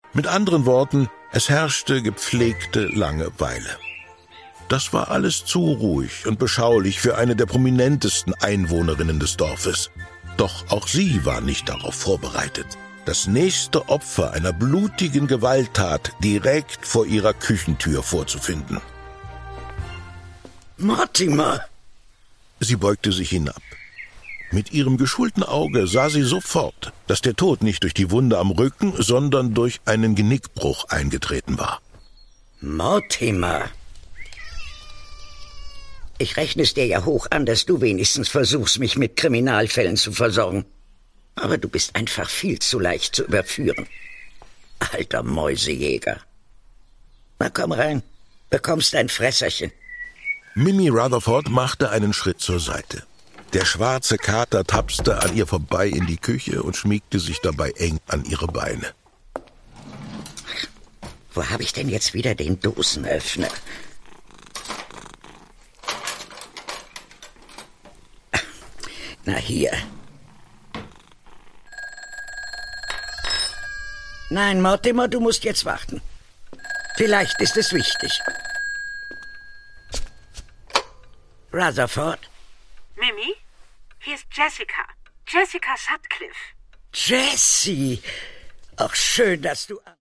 Mit anderen Worten, es herrschte gepflegte Langeweile. Das war alles zu ruhig und beschaulich für eine der prominentesten Einwohnerinnen des Dorfes. Doch auch sie war nicht darauf vorbereitet, das nächste Opfer einer blutigen Gewalttat direkt vor ihrer Küchentür vorzufinden. Mortimer! Sie beugte sich hinab. Mit ihrem geschulten Auge sah sie sofort, dass der Tod nicht durch die Wunde am Rücken, sondern durch einen Genickbruch eingetreten war. Mortimer! Ich rechne es dir ja hoch an, dass du wenigstens versuchst, mich mit Kriminalfällen zu versorgen. Aber du bist einfach viel zu leicht zu überführen. Alter Mäusejäger. Na komm rein, bekommst ein Fresserchen. Mimi Rutherford machte einen Schritt zur Seite. Der schwarze Kater tapste an ihr vorbei in die Küche und schmiegte sich dabei eng an ihre Beine. Wo habe ich denn jetzt wieder den Dosenöffner? Na hier. Nein, Mortimer, du musst jetzt warten. Vielleicht ist es wichtig. Rutherford? Mimi? Hier ist Jessica. Jessica Sutcliffe. Jessie! Ach, schön, dass du...